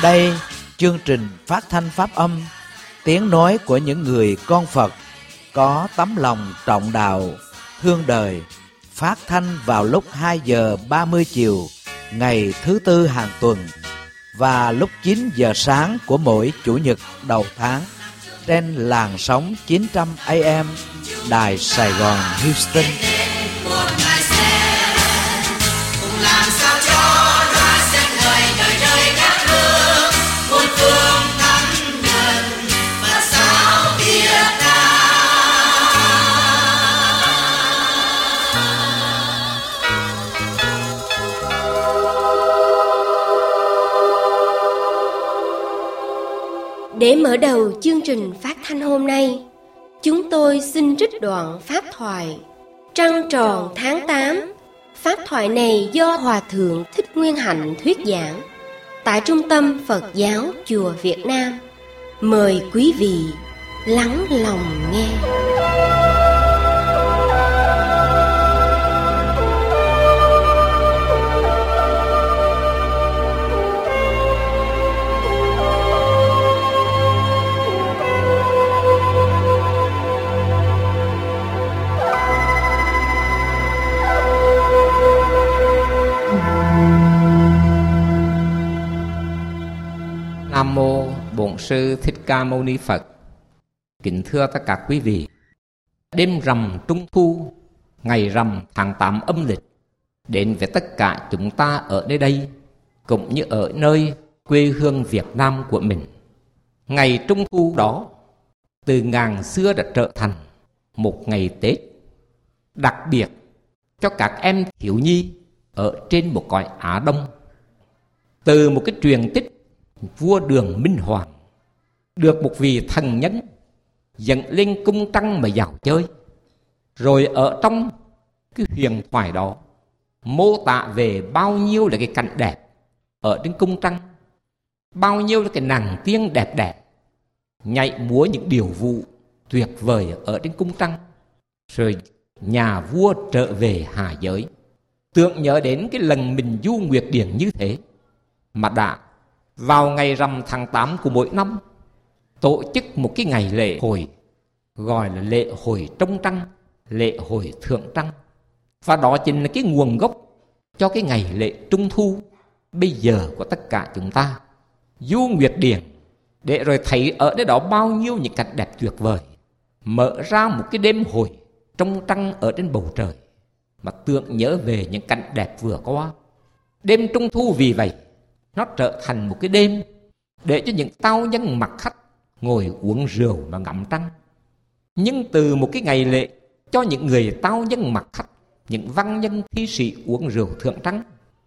Đây, chương trình phát thanh pháp âm, tiếng nói của những người con Phật có tấm lòng trọng đạo, thương đời, phát thanh vào lúc 2 giờ 30 chiều ngày thứ Tư hàng tuần và lúc 9 giờ sáng của mỗi Chủ nhật đầu tháng trên làn sóng 900 AM Đài Sài Gòn Houston. Để mở đầu chương trình phát thanh hôm nay, chúng tôi xin trích đoạn pháp thoại Trăng tròn tháng 8. Pháp thoại này do Hòa Thượng Thích Nguyên Hạnh thuyết giảng tại Trung tâm Phật giáo Chùa Việt Nam. Mời quý vị lắng lòng nghe. Nam mô Bổn Sư Thích Ca Mâu Ni Phật. Kính thưa tất cả quý vị, đêm rằm Trung Thu, ngày rằm tháng 8 âm lịch đến với tất cả chúng ta ở nơi đây cũng như ở nơi quê hương Việt Nam của mình. Ngày Trung Thu đó từ ngàn xưa đã trở thành một ngày Tết đặc biệt cho các em thiếu nhi ở trên một cõi Á Đông. Từ một cái truyền tích vua Đường Minh Hoàng được một vị thần nhân dẫn lên cung trăng mà dạo chơi, rồi ở trong cái huyền thoại đó mô tả về bao nhiêu là cái cảnh đẹp ở trên cung trăng, bao nhiêu là cái nàng tiên đẹp đẽ nhảy múa những điệu vụ tuyệt vời ở trên cung trăng. Rồi nhà vua trở về hạ giới, tưởng nhớ đến cái lần mình du nguyệt điển như thế, mà đã vào ngày rằm tháng 8 của mỗi năm tổ chức một cái ngày lễ hội gọi là lễ hội trông trăng, lễ hội thượng trăng. Và đó chính là cái nguồn gốc cho cái ngày lễ Trung Thu bây giờ của tất cả chúng ta. Du nguyệt điển để rồi thấy ở đây đó bao nhiêu những cảnh đẹp tuyệt vời, mở ra một cái đêm hội trông trăng ở trên bầu trời mà tưởng nhớ về những cảnh đẹp vừa qua. Đêm Trung Thu vì vậy nó trở thành một cái đêm để cho những tao nhân mặc khách ngồi uống rượu và ngắm trăng. Nhưng từ một cái ngày lễ cho những người tao nhân mặc khách, những văn nhân thi sĩ uống rượu thượng trăng,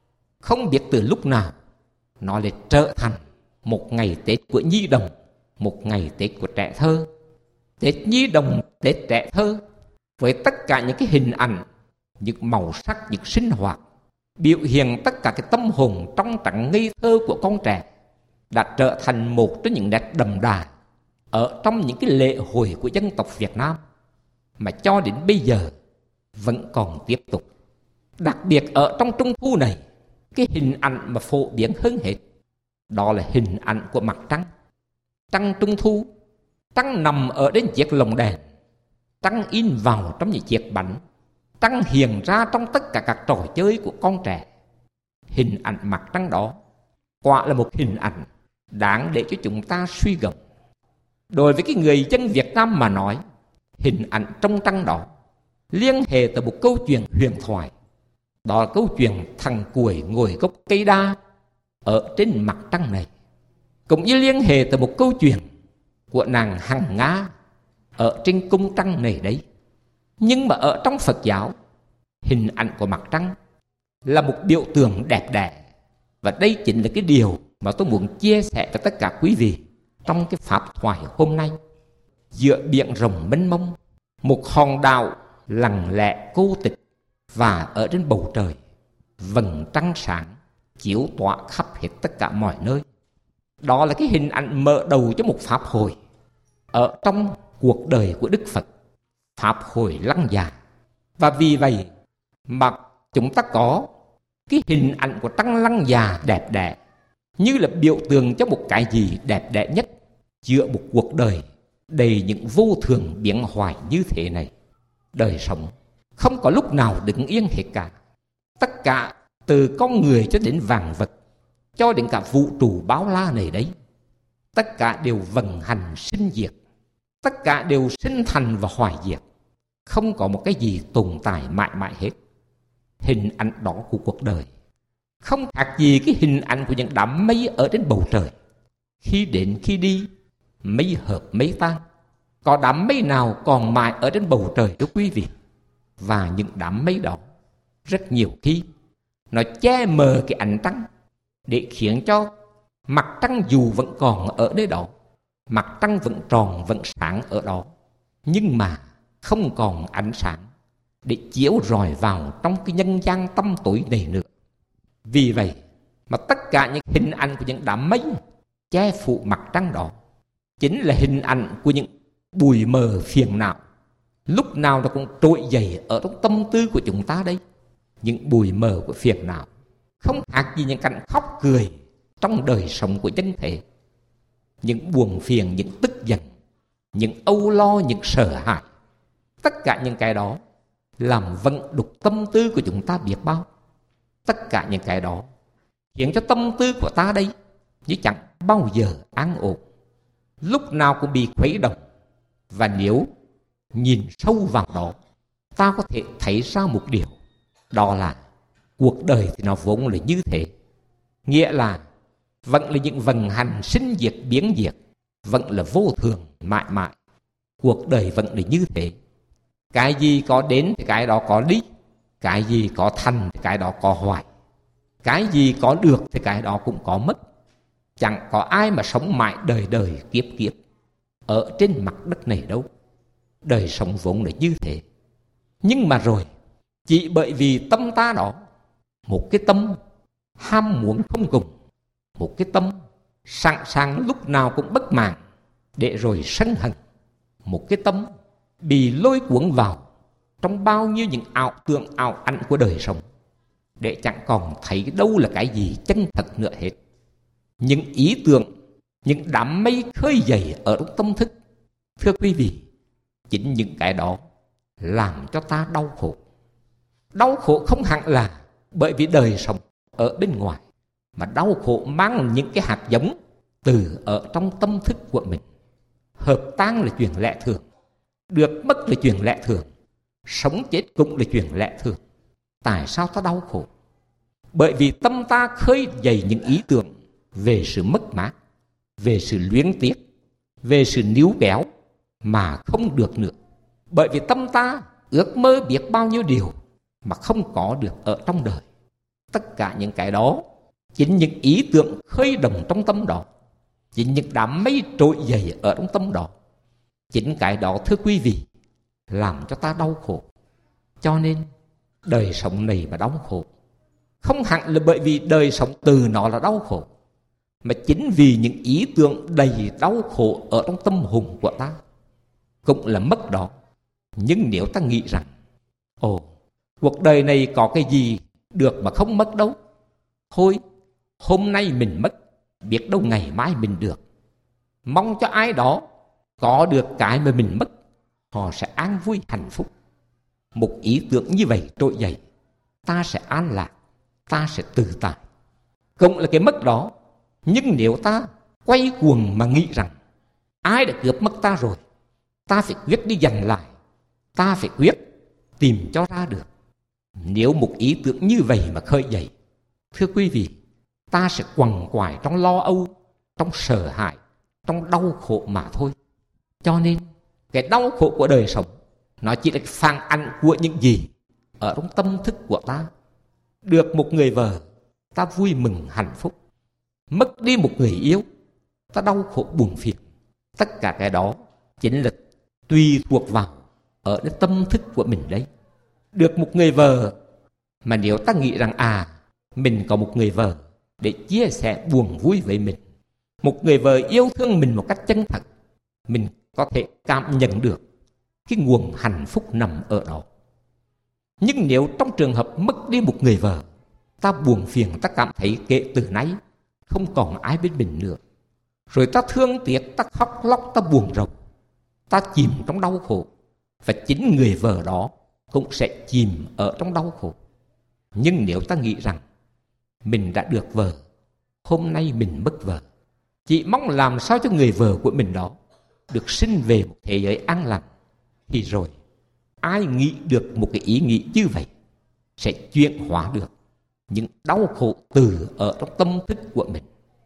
không biết từ lúc nào nó lại trở thành một ngày Tết của nhi đồng, một ngày Tết của trẻ thơ. Tết nhi đồng, Tết trẻ thơ với tất cả những cái hình ảnh, những màu sắc, những sinh hoạt biểu hiện tất cả cái tâm hồn trong trắng ngây thơ của con trẻ đã trở thành một trong những nét đậm đà ở trong những cái lễ hội của dân tộc Việt Nam mà cho đến bây giờ vẫn còn tiếp tục. Đặc biệt ở trong Trung Thu này, cái hình ảnh mà phổ biến hơn hết đó là hình ảnh của mặt trăng. Trăng Trung Thu, trăng nằm ở trên chiếc lồng đèn, trăng in vào trong những chiếc bánh, trăng hiện ra trong tất cả các trò chơi của con trẻ. Hình ảnh mặt trăng đó quả là một hình ảnh đáng để cho chúng ta suy gẫm. Đối với cái người dân Việt Nam mà nói, hình ảnh trong trăng đó liên hệ tới một câu chuyện huyền thoại. Đó là câu chuyện thằng Cuội ngồi gốc cây đa ở trên mặt trăng này, cũng như liên hệ tới một câu chuyện của nàng Hằng Nga ở trên cung trăng này đấy. Nhưng mà ở trong Phật giáo, hình ảnh của mặt trăng là một biểu tượng đẹp đẽ. Và đây chính là cái điều mà tôi muốn chia sẻ với tất cả quý vị trong cái pháp thoại hôm nay. Giữa biển rộng mênh mông, một hòn đảo lặng lẽ cô tịch, và ở trên bầu trời vầng trăng sáng chiếu tỏa khắp hết tất cả mọi nơi. Đó là cái hình ảnh mở đầu cho một pháp hội ở trong cuộc đời của Đức Phật, pháp hội Lăng Già. Và vì vậy mà chúng ta có cái hình ảnh của trăng Lăng Già đẹp đẽ như là biểu tượng cho một cái gì đẹp đẽ nhất giữa một cuộc đời đầy những vô thường biến hoài như thế này. Đời sống không có lúc nào đứng yên hết cả. Tất cả từ con người cho đến vạn vật, cho đến cả vũ trụ bao la này đấy, tất cả đều vận hành sinh diệt, tất cả đều sinh thành và hoại diệt, không có một cái gì tồn tại mãi mãi hết. Hình ảnh đó của cuộc đời không khác gì cái hình ảnh của những đám mây ở trên bầu trời. Khi đến khi đi, mây hợp mây tan. Có đám mây nào còn mãi ở trên bầu trời thưa quý vị? Và những đám mây đó rất nhiều khi nó che mờ cái ánh trăng, để khiến cho mặt trăng dù vẫn còn ở nơi đó, mặt trăng vẫn tròn vẫn sáng ở đó, nhưng mà không còn ánh sáng để chiếu rọi vào trong cái nhân gian tăm tối này nữa. Vì vậy mà tất cả những hình ảnh của những đám mây che phủ mặt trăng đó chính là hình ảnh của những bụi mờ phiền não, lúc nào nó cũng trỗi dậy ở trong tâm tư của chúng ta đây. Những bụi mờ của phiền não không khác gì những cảnh khóc cười trong đời sống của nhân thể. Những buồn phiền, những tức giận, những âu lo, những sợ hãi, tất cả những cái đó làm vận đục tâm tư của chúng ta biết bao. Tất cả những cái đó khiến cho tâm tư của ta đây như chẳng bao giờ an ổn, lúc nào cũng bị khuấy động. Và nếu nhìn sâu vào đó, ta có thể thấy ra một điều, đó là cuộc đời thì nó vốn là như thế. Nghĩa là vẫn là những vận hành sinh diệt biến diệt, vẫn là vô thường mãi mãi. Cuộc đời vẫn là như thế. Cái gì có đến thì cái đó có đi, cái gì có thành thì cái đó có hoại, cái gì có được thì cái đó cũng có mất. Chẳng có ai mà sống mãi đời đời kiếp kiếp ở trên mặt đất này đâu. Đời sống vốn là như thế. Nhưng mà rồi, chỉ bởi vì tâm ta đó, một cái tâm ham muốn không cùng, một cái tâm sẵn sàng lúc nào cũng bất mãn để rồi sân hận, một cái tâm bị lôi cuốn vào trong bao nhiêu những ảo tưởng ảo ảnh của đời sống, để chẳng còn thấy đâu là cái gì chân thật nữa hết. Những ý tưởng, những đám mây khơi dậy ở trong tâm thức, thưa quý vị, chính những cái đó làm cho ta đau khổ. Đau khổ không hẳn là bởi vì đời sống ở bên ngoài, mà đau khổ mang những cái hạt giống từ ở trong tâm thức của mình. Hợp tan là chuyện lẽ thường, được mất là chuyện lẽ thường, sống chết cũng là chuyện lẽ thường. Tại sao ta đau khổ? Bởi vì tâm ta khơi dậy những ý tưởng về sự mất mát, về sự luyến tiếc, về sự níu kéo mà không được nữa. Bởi vì tâm ta ước mơ biết bao nhiêu điều mà không có được ở trong đời. Tất cả những cái đó, chính những ý tưởng khơi động trong tâm đó, chính những đám mây trỗi dậy ở trong tâm đó, chính cái đó thưa quý vị làm cho ta đau khổ. Cho nên đời sống này mà đau khổ, không hẳn là bởi vì đời sống từ nó là đau khổ, mà chính vì những ý tưởng đầy đau khổ ở trong tâm hồn của ta cũng là mất đó. Nhưng nếu ta nghĩ rằng cuộc đời này có cái gì được mà không mất đâu, thôi hôm nay mình mất, biết đâu ngày mai mình được. Mong cho ai đó có được cái mà mình mất, họ sẽ an vui hạnh phúc. Một ý tưởng như vậy trỗi dậy, ta sẽ an lạc, ta sẽ tự tại, cũng là cái mất đó. Nhưng nếu ta quay cuồng mà nghĩ rằng ai đã cướp mất ta rồi, ta phải quyết đi giành lại, ta phải quyết tìm cho ra được. Nếu một ý tưởng như vậy mà khơi dậy, thưa quý vị, ta sẽ quằn quại trong lo âu, trong sợ hãi, trong đau khổ mà thôi. Cho nên cái đau khổ của đời sống nó chỉ là phản ảnh của những gì ở trong tâm thức của ta. Được một người vợ, ta vui mừng hạnh phúc. Mất đi một người yêu, ta đau khổ buồn phiền. Tất cả cái đó chính là tùy thuộc vào ở cái tâm thức của mình đấy. Được một người vợ, mà nếu ta nghĩ rằng mình có một người vợ để chia sẻ buồn vui với mình, một người vợ yêu thương mình một cách chân thật, mình có thể cảm nhận được cái nguồn hạnh phúc nằm ở đó. Nhưng nếu trong trường hợp mất đi một người vợ, ta buồn phiền, ta cảm thấy kể từ nay không còn ai bên mình nữa. Rồi ta thương tiếc, ta khóc lóc, ta buồn rầu, ta chìm trong đau khổ. Và chính người vợ đó cũng sẽ chìm ở trong đau khổ. Nhưng nếu ta nghĩ rằng mình đã được vợ, hôm nay mình mất vợ, chỉ mong làm sao cho người vợ của mình đó được sinh về một thế giới an lành, thì rồi ai nghĩ được một cái ý nghĩ như vậy sẽ chuyển hóa được những đau khổ từ ở trong tâm thức của mình.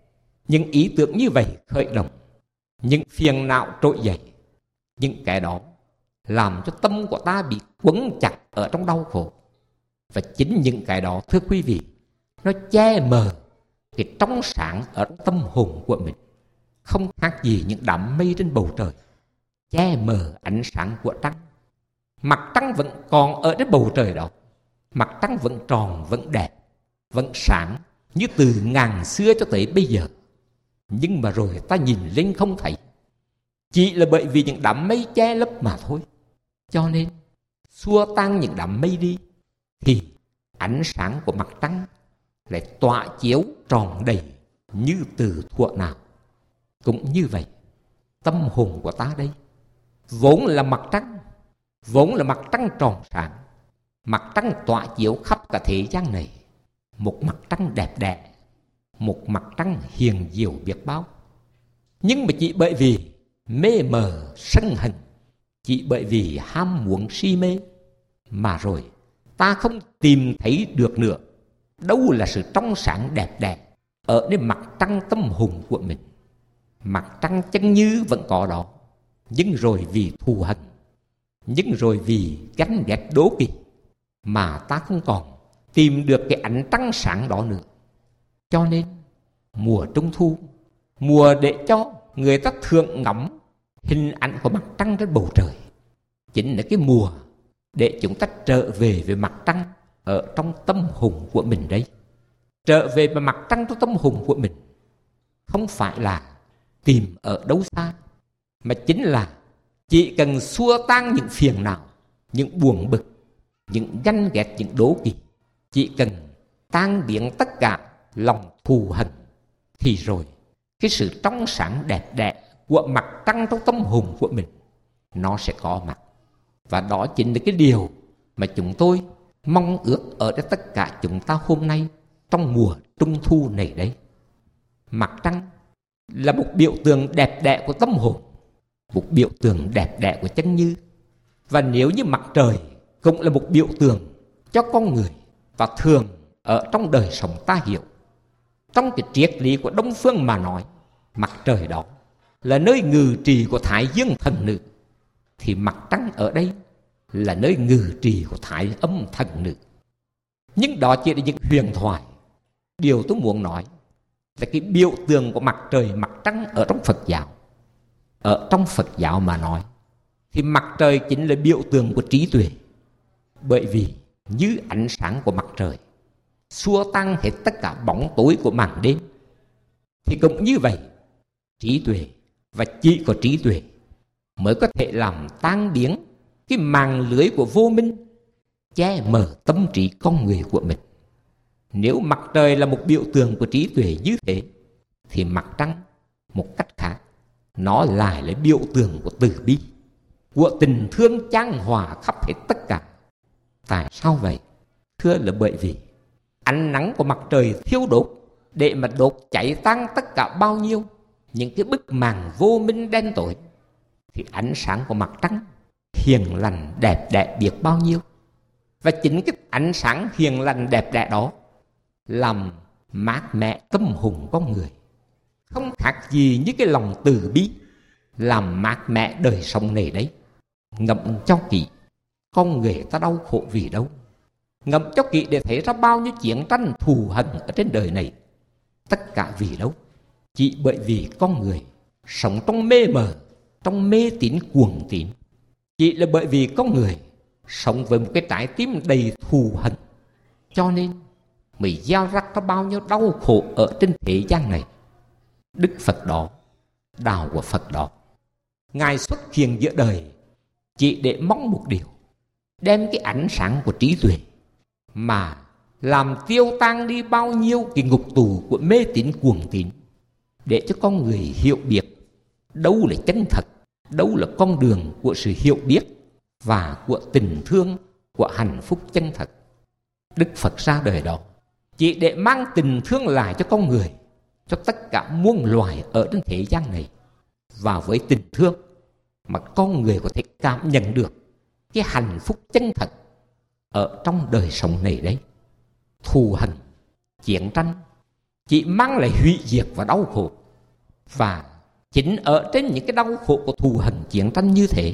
Những ý tưởng như vậy khởi động, những phiền não trỗi dậy, những cái đó làm cho tâm của ta bị quấn chặt ở trong đau khổ. Và chính những cái đó, thưa quý vị, nó che mờ cái trong sáng ở trong tâm hồn của mình, không khác gì những đám mây trên bầu trời che mờ ánh sáng của trăng. Mặt trăng vẫn còn ở trên bầu trời đó, mặt trăng vẫn tròn, vẫn đẹp, vẫn sáng như từ ngàn xưa cho tới bây giờ. Nhưng mà rồi ta nhìn lên không thấy, chỉ là bởi vì những đám mây che lấp mà thôi. Cho nên xua tan những đám mây đi, thì ánh sáng của mặt trăng lại tỏa chiếu tròn đầy như từ thuở nào. Cũng như vậy, tâm hồn của ta đây vốn là mặt trăng, vốn là mặt trăng tròn sáng, mặt trăng tỏa chiếu khắp cả thế gian này, một mặt trăng đẹp đẽ, một mặt trăng hiền diệu biết bao. Nhưng mà chỉ bởi vì mê mờ sân hận, chỉ bởi vì ham muốn si mê, mà rồi ta không tìm thấy được nữa đâu là sự trong sáng đẹp đẽ ở nơi mặt trăng tâm hồn của mình. Mặt trăng chân như vẫn có đó, nhưng rồi vì thù hận, nhưng rồi vì ganh ghét đố kỵ mà ta không còn tìm được cái ánh trăng sáng đó nữa. Cho nên mùa trung thu, mùa để cho người ta thưởng ngắm hình ảnh của mặt trăng trên bầu trời, chính là cái mùa để chúng ta trở về với mặt trăng ở trong tâm hồn của mình đấy. Trở về với mặt trăng trong tâm hồn của mình không phải là tìm ở đâu xa, mà chính là chỉ cần xua tan những phiền não, những buồn bực, những ganh ghét, những đố kỵ, chỉ cần tan biến tất cả lòng thù hận, thì rồi cái sự trong sáng đẹp đẽ của mặt trăng trong tâm hồn của mình nó sẽ có mặt. Và đó chính là cái điều mà chúng tôi mong ước ở đây tất cả chúng ta hôm nay trong mùa trung thu này đấy. Mặt trăng là một biểu tượng đẹp đẽ của tâm hồn, một biểu tượng đẹp đẽ của chân như. Và nếu như mặt trời cũng là một biểu tượng cho con người, và thường ở trong đời sống ta hiểu, trong cái triết lý của Đông phương mà nói, mặt trời đó là nơi ngự trị của Thái Dương thần nữ, thì mặt trăng ở đây là nơi ngự trị của Thái Âm thần nữ. Nhưng đó chỉ là những huyền thoại. Điều tôi muốn nói là cái biểu tượng của mặt trời, mặt trăng ở trong Phật giáo. Ở trong Phật giáo mà nói thì mặt trời chính là biểu tượng của trí tuệ. Bởi vì như ánh sáng của mặt trời xua tan hết tất cả bóng tối của màn đêm, thì cũng như vậy, trí tuệ, và chỉ có trí tuệ mới có thể làm tan biến cái màn lưới của vô minh che mờ tâm trí con người của mình. Nếu mặt trời là một biểu tượng của trí tuệ như thế, thì mặt trăng một cách khác, nó lại là biểu tượng của từ bi, của tình thương chan hòa khắp hết tất cả. Tại sao vậy? Thưa là bởi vì ánh nắng của mặt trời thiêu đốt để mà đốt cháy tan tất cả bao nhiêu những cái bức màn vô minh đen tối, thì ánh sáng của mặt trăng hiền lành đẹp đẽ biết bao nhiêu. Và chính cái ánh sáng hiền lành đẹp đẽ đó làm mát mẻ tâm hồn con người, không khác gì như cái lòng từ bi làm mát mẻ đời sống này đấy. Ngẫm cho kỹ, con người ta đau khổ vì đâu? Ngẫm cho kỹ để thấy ra bao nhiêu chiến tranh thù hận ở trên đời này. Tất cả vì đâu? Chỉ bởi vì con người sống trong mê mờ, trong mê tín cuồng tín. Chỉ là bởi vì con người sống với một cái trái tim đầy thù hận, cho nên mới gieo rắc ra bao nhiêu đau khổ ở trên thế gian này. Đức Phật đó, đạo của Phật đó, Ngài xuất hiện giữa đời chỉ để mong một điều, đem cái ánh sáng của trí tuệ mà làm tiêu tan đi bao nhiêu cái ngục tù của mê tín cuồng tín, để cho con người hiểu biết đâu là chân thật, đâu là con đường của sự hiểu biết và của tình thương, của hạnh phúc chân thật. Đức Phật ra đời đó chỉ để mang tình thương lại cho con người, cho tất cả muôn loài ở trên thế gian này. Và với tình thương mà con người có thể cảm nhận được cái hạnh phúc chân thật ở trong đời sống này đấy. Thù hằn, chiến tranh chỉ mang lại hủy diệt và đau khổ. Và chính ở trên những cái đau khổ của thù hằn chiến tranh như thế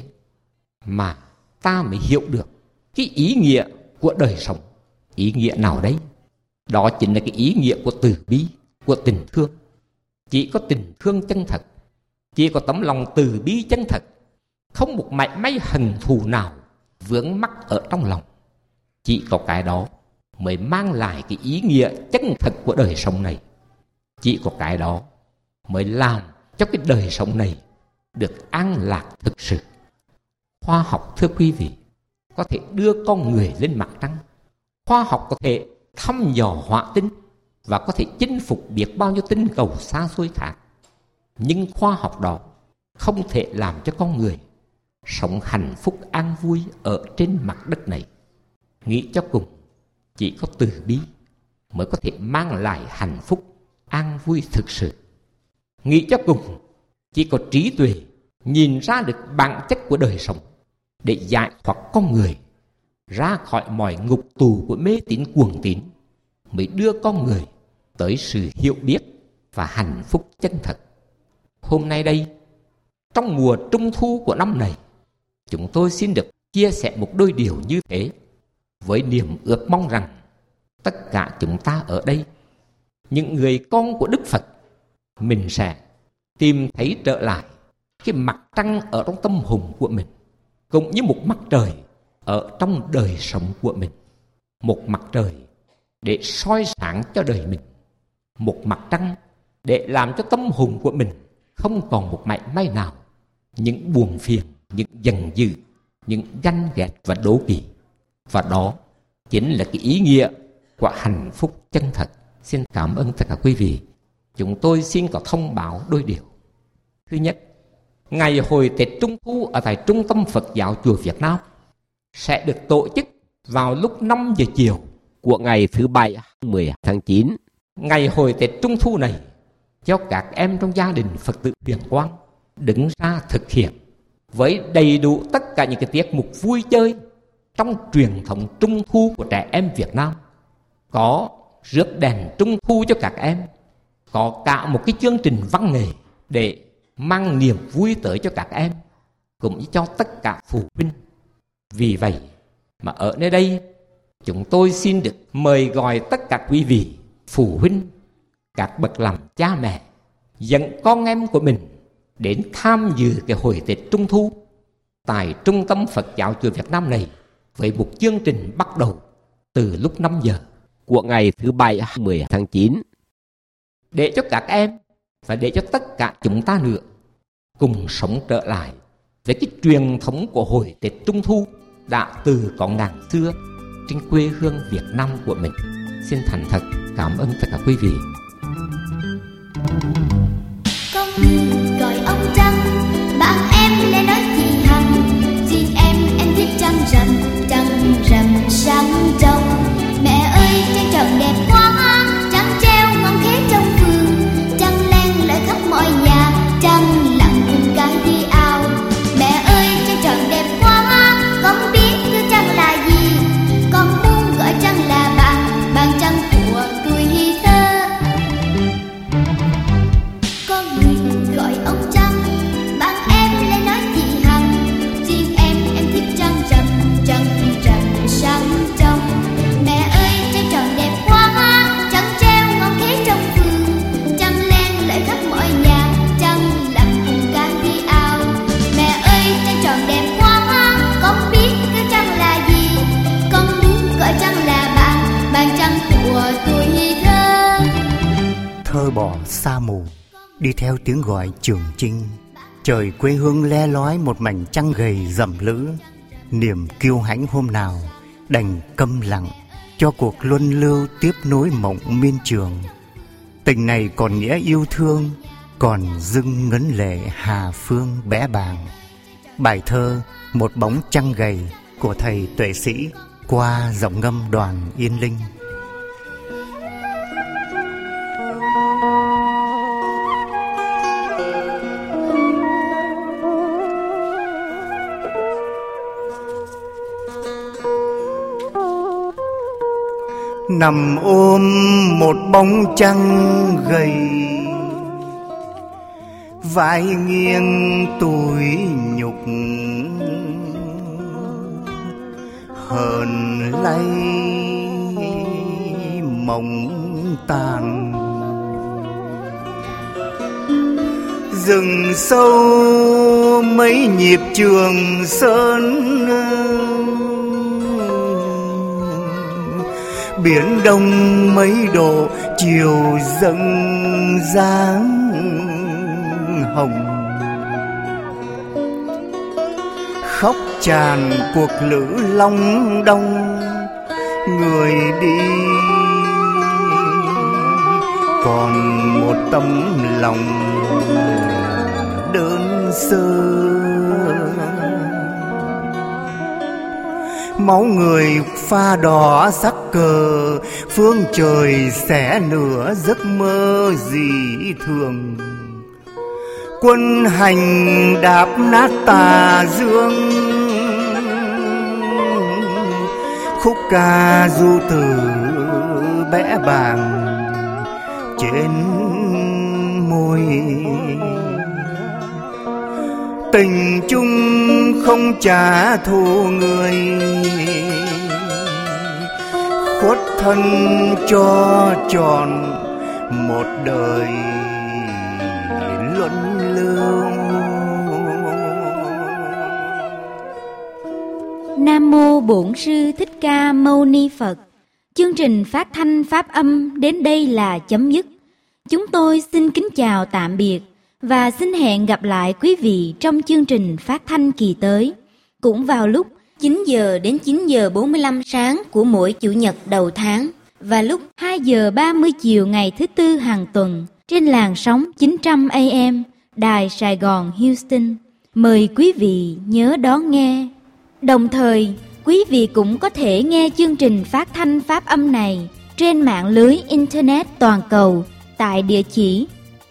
mà ta mới hiểu được cái ý nghĩa của đời sống. Ý nghĩa nào đấy? Đó chính là cái ý nghĩa của từ bi, của tình thương. Chỉ có tình thương chân thật, chỉ có tấm lòng từ bi chân thật, không một mảy may hận thù nào vướng mắc ở trong lòng. Chỉ có cái đó mới mang lại cái ý nghĩa chân thật của đời sống này. Chỉ có cái đó mới làm cho cái đời sống này được an lạc thực sự. Khoa học, thưa quý vị, có thể đưa con người lên mặt trăng. Khoa học có thể thăm dò hỏa tinh và có thể chinh phục biết bao nhiêu tinh cầu xa xôi khác. Nhưng khoa học đó không thể làm cho con người sống hạnh phúc an vui ở trên mặt đất này. Nghĩ cho cùng, chỉ có từ bi mới có thể mang lại hạnh phúc an vui thực sự. Nghĩ cho cùng, chỉ có trí tuệ nhìn ra được bản chất của đời sống để giải thoát con người ra khỏi mọi ngục tù của mê tín cuồng tín mới đưa con người tới sự hiểu biết và hạnh phúc chân thật. Hôm nay đây, trong mùa trung thu của năm này, chúng tôi xin được chia sẻ một đôi điều như thế với niềm ước mong rằng tất cả chúng ta ở đây, những người con của Đức Phật, mình sẽ tìm thấy trở lại cái mặt trăng ở trong tâm hồn của mình, cũng như một mặt trời ở trong đời sống của mình. Một mặt trời để soi sáng cho đời mình, một mặt trăng để làm cho tâm hồn của mình không còn một mảy may nào những buồn phiền, những giận dữ, những ganh ghét và đố kỵ. Và đó chính là cái ý nghĩa của hạnh phúc chân thật. Xin cảm ơn tất cả quý vị. Chúng tôi xin có thông báo đôi điều. Thứ nhất, ngày hội Tết Trung Thu ở tại Trung tâm Phật giáo Chùa Việt Nam sẽ được tổ chức vào lúc 5 giờ chiều của ngày thứ Bảy 10 tháng 9. Ngày hội Tết Trung Thu này cho các em trong gia đình Phật tử Huyền Quang đứng ra thực hiện với đầy đủ tất cả những cái tiết mục vui chơi trong truyền thống Trung Thu của trẻ em Việt Nam. Có rước đèn Trung Thu cho các em, có cả một cái chương trình văn nghệ để mang niềm vui tới cho các em, cũng như cho tất cả phụ huynh. Vì vậy mà ở nơi đây, chúng tôi xin được mời gọi tất cả quý vị phụ huynh, các bậc làm cha mẹ dẫn con em của mình đến tham dự cái hội Tết Trung Thu tại Trung tâm Phật giáo Chùa Việt Nam này với một chương trình bắt đầu từ lúc 5 giờ của ngày thứ Bảy 10 tháng 9. Để cho các em và để cho tất cả chúng ta nữa cùng sống trở lại với cái truyền thống của hội Tết Trung Thu đã từ có ngàn xưa trên quê hương Việt Nam của mình. Xin thành thật cảm ơn tất cả quý vị. Con gọi ông Trăng, bạn em lên nói gì hằng. Riêng em thích trăng rằm sáng trong. Mẹ ơi trăng tròn đẹp quá, trăng treo ngon thế trong vườn. Trăng len lỏi khắp mọi nhà, trăng lặng cùng cái đi ao. Mẹ ơi trăng tròn đẹp quá, con biết thứ trăng là gì. Con muốn gọi trăng là bạn trăng của tuổi thơ. Con người gọi ông Trăng, bạn em lên nói gì hằng. Riêng em thích trăng rằm sáng trong. Mẹ ơi trăng tròn đẹp quá, trăng treo ngon thế trong vườn. Trăng len lỏi khắp mọi nhà, trăng lặng cùng cá đi ao. Mẹ ơi trăng tròn đẹp quá, con biết cái trăng là gì. Con muốn gọi trăng là bạn trăng của tuổi thơ. Thơ bỏ xa mù, đi theo tiếng gọi trường chinh. Trời quê hương le lói một mảnh trăng gầy rậm lữ. Niềm kiêu hãnh hôm nào đành câm lặng, cho cuộc luân lưu tiếp nối mộng miên trường. Tình này còn nghĩa yêu thương, còn dưng ngấn lệ Hà Phương bé bàng. Bài thơ Một bóng trăng gầy của thầy tuệ sĩ qua giọng ngâm Đoàn Yên Linh. Nằm ôm một bóng trăng gầy, vai nghiêng tủi nhục, hờn lay mộng tàn. Rừng sâu mấy nhịp Trường Sơn, biển đông mấy độ chiều dâng dáng hồng. Khóc tràn cuộc lữ Long Đong, người đi còn một tấm lòng đơn sơ. Máu người pha đỏ sắc cờ, phương trời xẻ nửa giấc mơ dị thường. Quân hành đạp nát tà dương, khúc ca du từ bẽ bàng trên môi. Tình chung không trả thù người, khuất thân cho tròn một đời luân lưu. Nam mô Bổn Sư Thích Ca Mâu Ni Phật. Chương trình phát thanh pháp âm đến đây là chấm dứt. Chúng tôi xin kính chào tạm biệt và xin hẹn gặp lại quý vị trong chương trình phát thanh kỳ tới, cũng vào lúc 9 giờ đến 9 giờ 45 sáng của mỗi Chủ nhật đầu tháng và lúc 2 giờ 30 chiều ngày thứ Tư hàng tuần trên làn sóng 900 AM Đài Sài Gòn Houston. Mời quý vị nhớ đón nghe. Đồng thời, quý vị cũng có thể nghe chương trình phát thanh pháp âm này trên mạng lưới Internet toàn cầu tại địa chỉ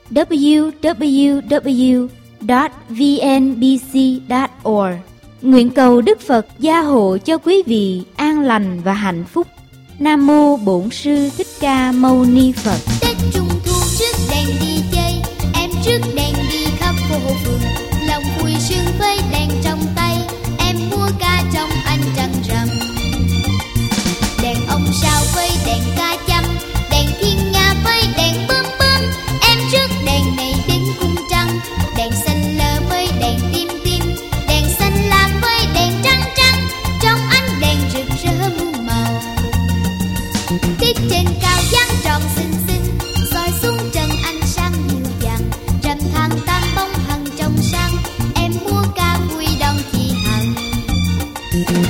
www.vnbc.org. Nguyện cầu Đức Phật gia hộ cho quý vị an lành và hạnh phúc. Nam mô Bổn Sư Thích Ca Mâu Ni Phật. Tết Trung Thu trước đèn đi chơi, em trước đèn đi khắp phố phường, lòng vui sướng với đèn trong tay, em mua ca trong ánh trăng rằm. Đèn ông sao với đèn ca chăm, đèn thiên nga với đèn bướm bướm, em trước đèn này đến cung trăng, đèn xanh lơ với đèn tim tim, đèn xanh lam với đèn trắng trắng, trong ánh đèn rực rỡ muôn màu. Tiết trên cao dáng tròn xinh xinh, soi xuống trần ánh sáng dịu dàng, rằm tháng 8 bóng hằng trong sáng, em mua ca vui đón chị Hằng.